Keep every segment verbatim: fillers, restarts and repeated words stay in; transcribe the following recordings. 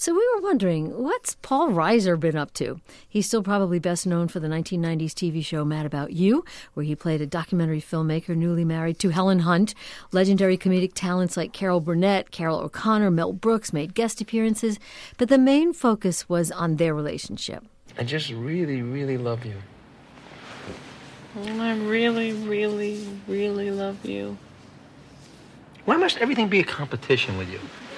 So we were wondering, what's Paul Reiser been up to? He's still probably best known for the nineteen nineties T V show Mad About You, where he played a documentary filmmaker newly married to Helen Hunt. Legendary comedic talents like Carol Burnett, Carol O'Connor, Mel Brooks made guest appearances, but the main focus was on their relationship. I just really, really love you. I really, really, really love you. Why must everything be a competition with you?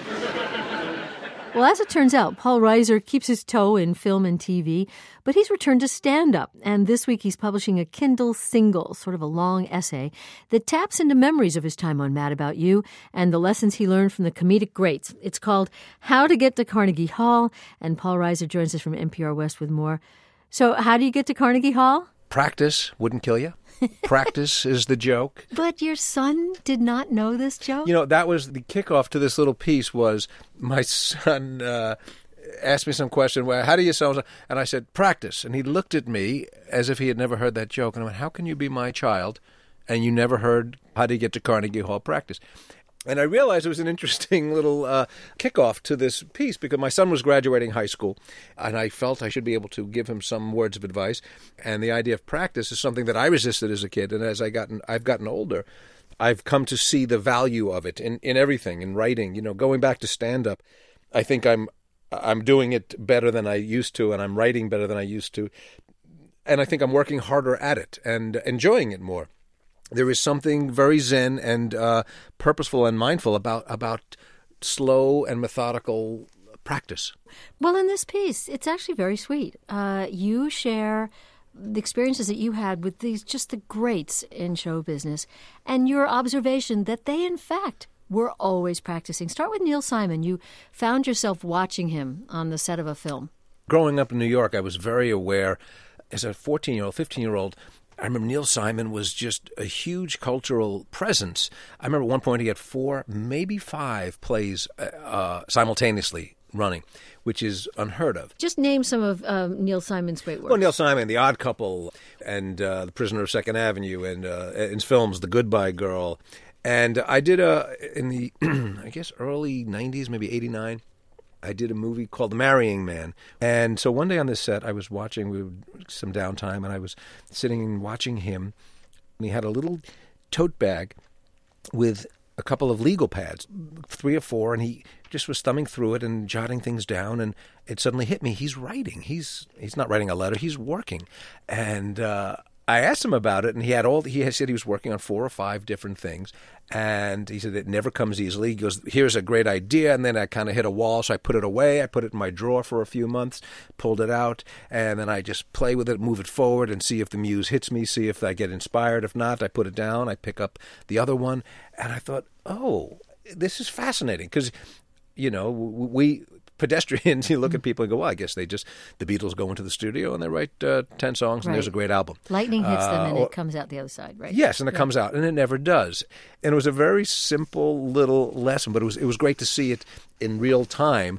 Well, as it turns out, Paul Reiser keeps his toe in film and T V, but he's returned to stand-up. And this week he's publishing a Kindle single, sort of a long essay, that taps into memories of his time on Mad About You and the lessons he learned from the comedic greats. It's called How to Get to Carnegie Hall, and Paul Reiser joins us from N P R West with more. So how do you get to Carnegie Hall? Practice wouldn't kill you. Practice is the joke. But your son did not know this joke? You know, that was the kickoff to this little piece was my son uh, asked me some question, well, how do you so? And I said, practice. And he looked at me as if he had never heard that joke. And I went, how can you be my child and you never heard how do you get to Carnegie Hall practice? And I realized it was an interesting little uh, kickoff to this piece because my son was graduating high school, and I felt I should be able to give him some words of advice. And the idea of practice is something that I resisted as a kid, and as I gotten, I've gotten older, I've come to see the value of it in, in everything, in writing. You know, going back to stand-up, I think I'm I'm doing it better than I used to, and I'm writing better than I used to, and I think I'm working harder at it and enjoying it more. There is something very zen and uh, purposeful and mindful about about slow and methodical practice. Well, in this piece, it's actually very sweet. Uh, you share the experiences that you had with these just the greats in show business and your observation that they, in fact, were always practicing. Start with Neil Simon. You found yourself watching him on the set of a film. Growing up in New York, I was very aware, as a fourteen-year-old, fifteen-year-old, I remember Neil Simon was just a huge cultural presence. I remember at one point he had four, maybe five plays uh, simultaneously running, which is unheard of. Just name some of um, Neil Simon's great work. Well, Neil Simon, The Odd Couple, and uh, The Prisoner of Second Avenue, and uh, in his films, The Goodbye Girl. And I did a, in the, I guess, early nineties, maybe eighty-nine, I did a movie called The Marrying Man. And so one day on this set, I was watching we would, some downtime, and I was sitting and watching him. And he had a little tote bag with a couple of legal pads, three or four, and he just was thumbing through it and jotting things down. And it suddenly hit me. He's writing. He's he's not writing a letter. He's working. And uh, I asked him about it, and he had all. He had said he was working on four or five different things, and he said it never comes easily. He goes, "Here's a great idea," and then I kind of hit a wall, so I put it away. I put it in my drawer for a few months, pulled it out, and then I just play with it, move it forward, and see if the muse hits me, see if I get inspired. If not, I put it down. I pick up the other one, and I thought, "Oh, this is fascinating," because you know we. Pedestrians, you look at people and go, well, I guess they just, the Beatles go into the studio and they write uh, ten songs and right. There's a great album. Lightning hits uh, them and or, it comes out the other side, right? Yes, and it yeah. comes out, and it never does. And it was a very simple little lesson, but it was it was great to see it in real time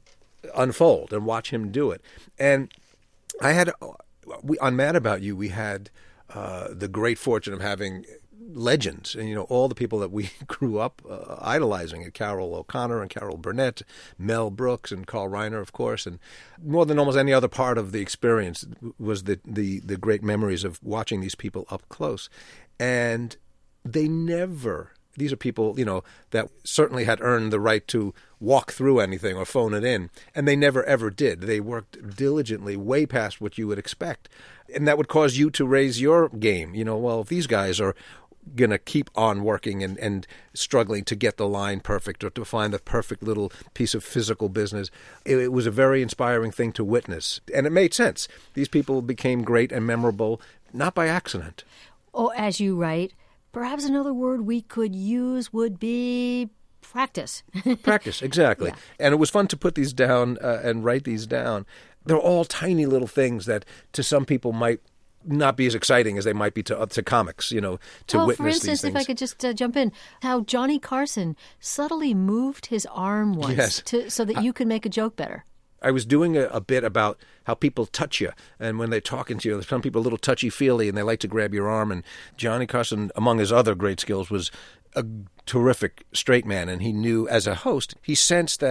unfold and watch him do it. And I had, we, on Mad About You, we had uh, the great fortune of having legends, and you know all the people that we grew up uh, idolizing, at Carol O'Connor and Carol Burnett, Mel Brooks and Carl Reiner, of course, and more than almost any other part of the experience was the the, the great memories of watching these people up close. And they never, these are people, you know, that certainly had earned the right to walk through anything or phone it in, and they never ever did. They worked diligently, way past what you would expect, and that would cause you to raise your game. You know, well, if these guys are going to keep on working and, and struggling to get the line perfect or to find the perfect little piece of physical business. It, it was a very inspiring thing to witness. And it made sense. These people became great and memorable, not by accident. Or as you write, perhaps another word we could use would be practice. Practice, exactly. Yeah. And it was fun to put these down uh, and write these down. They're all tiny little things that to some people might not be as exciting as they might be to uh, to comics, you know, to well, witness for instance, these things. if I could just uh, jump in, how Johnny Carson subtly moved his arm once yes. to, so that you could make a joke better. I was doing a, a bit about how people touch you, and when they're talking to you, some people are a little touchy-feely, and they like to grab your arm, and Johnny Carson, among his other great skills, was a terrific straight man, and he knew, as a host, he sensed that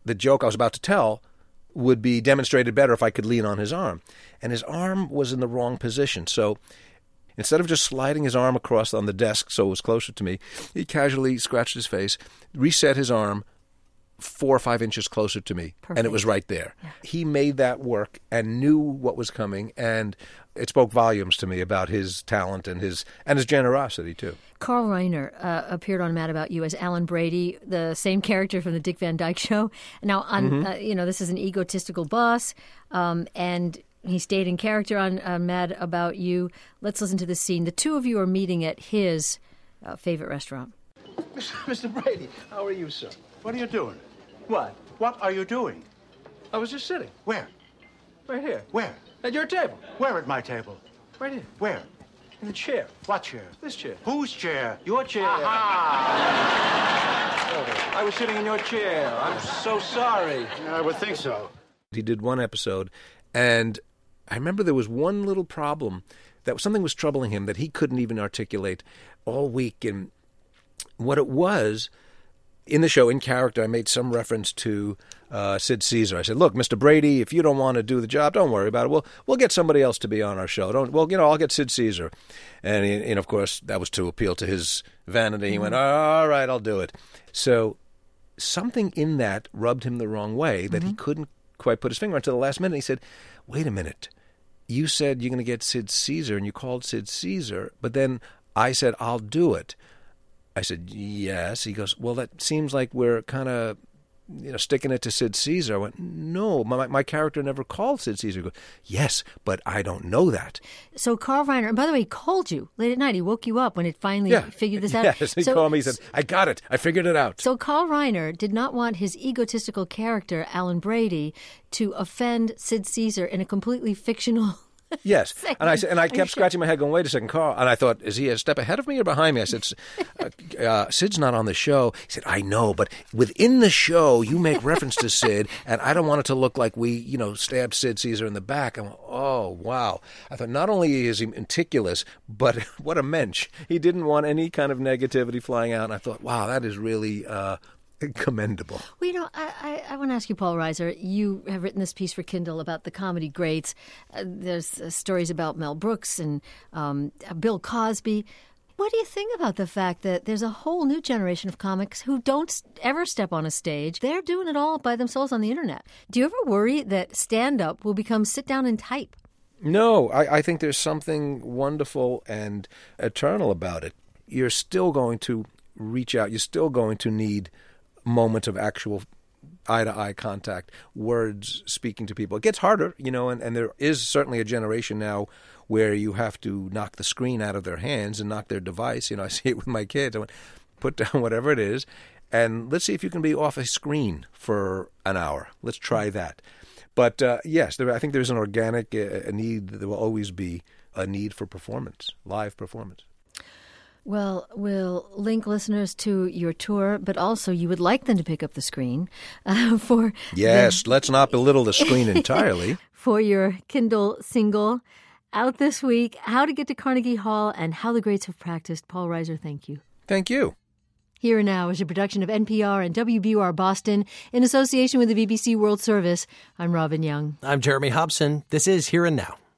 the joke I was about to tell would be demonstrated better if I could lean on his arm. And his arm was in the wrong position. So instead of just sliding his arm across on the desk so it was closer to me, he casually scratched his face, reset his arm four or five inches closer to me, Perfect. And it was right there. Yeah. He made that work and knew what was coming, and it spoke volumes to me about his talent and his and his generosity, too. Carl Reiner uh, appeared on Mad About You as Alan Brady, the same character from the Dick Van Dyke Show. Now, on mm-hmm. uh, you know, this is an egotistical boss, um, and he stayed in character on uh, Mad About You. Let's listen to this scene. The two of you are meeting at his uh, favorite restaurant. Mister Brady, how are you, sir? What are you doing? What? What are you doing? I was just sitting. Where? Right here. Where? At your table. Where at my table? Right here. Where? In the chair. What chair? This chair. Whose chair? Your chair. Aha! I was sitting in your chair. I'm so sorry. I would think so. He did one episode, and I remember there was one little problem, that something was troubling him that he couldn't even articulate all week. And what it was, in the show, in character, I made some reference to uh, Sid Caesar. I said, look, Mister Brady, if you don't want to do the job, don't worry about it. We'll, we'll get somebody else to be on our show. Don't, well, you know, I'll get Sid Caesar. And, he, and, of course, that was to appeal to his vanity. He went, all right, I'll do it. So something in that rubbed him the wrong way that mm-hmm. he couldn't quite put his finger on until the last minute. He said, wait a minute. You said you're going to get Sid Caesar, and you called Sid Caesar, but then I said, I'll do it. I said, yes. He goes, well, that seems like we're kind of, you know, sticking it to Sid Caesar. I went, no, my my character never called Sid Caesar. He goes, yes, but I don't know that. So Carl Reiner, and by the way, he called you late at night. He woke you up when it finally yeah. figured this out. Yes, he so, called me. He said, I got it. I figured it out. So Carl Reiner did not want his egotistical character, Alan Brady, to offend Sid Caesar in a completely fictional Yes, and I said, and I kept sure? scratching my head, going, "Wait a second, Carl." And I thought, "Is he a step ahead of me or behind me?" I said, uh, uh, "Sid's not on the show." He said, "I know, but within the show, you make reference to Sid, and I don't want it to look like we, you know, stabbed Sid Caesar in the back." I went, "Oh, wow!" I thought, not only is he meticulous, but what a mensch. He didn't want any kind of negativity flying out. And I thought, "Wow, that is really." Uh, Commendable. Well, you know, I, I, I want to ask you, Paul Reiser, you have written this piece for Kindle about the comedy greats. Uh, there's uh, stories about Mel Brooks and um, Bill Cosby. What do you think about the fact that there's a whole new generation of comics who don't ever step on a stage? They're doing it all by themselves on the internet. Do you ever worry that stand-up will become sit down and type? No, I, I think there's something wonderful and eternal about it. You're still going to reach out. You're still going to need moment of actual eye-to-eye contact, words speaking to people. It gets harder, you know, and, and there is certainly a generation now where you have to knock the screen out of their hands and knock their device. You know, I see it with my kids. I went, put down whatever it is, and let's see if you can be off a screen for an hour. Let's try that. But, uh, yes, there, I think there's an organic uh, a need. There will always be a need for performance, live performance. Well, we'll link listeners to your tour, but also you would like them to pick up the screen uh, for... Yes, the, let's not belittle the screen entirely. For your Kindle single out this week, How to Get to Carnegie Hall and How the Greats Have Practiced. Paul Reiser, thank you. Thank you. Here and Now is a production of N P R and W B U R Boston in association with the B B C World Service. I'm Robin Young. I'm Jeremy Hobson. This is Here and Now.